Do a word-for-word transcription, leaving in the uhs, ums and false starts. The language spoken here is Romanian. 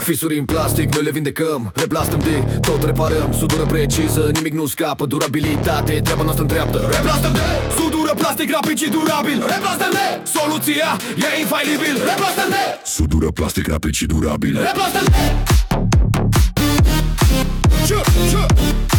Fisuri în plastic, noi le vindecăm. Replastăm de tot reparăm. Sudură precisă, nimic nu scapă. Durabilitate, treaba noastră întreaptă. Replastăm de sudură plastic rapid și durabil. Replastăm de soluția e infailibil. Replastăm de sudură plastic rapid și durabil. Replastăm de